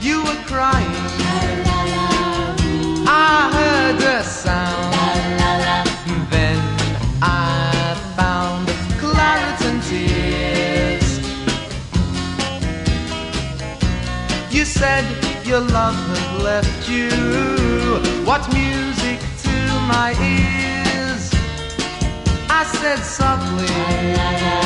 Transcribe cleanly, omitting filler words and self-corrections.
You were crying. I heard the sound. Then I found clarets and tears. You said your love had left you. What music to my ears. I said softly,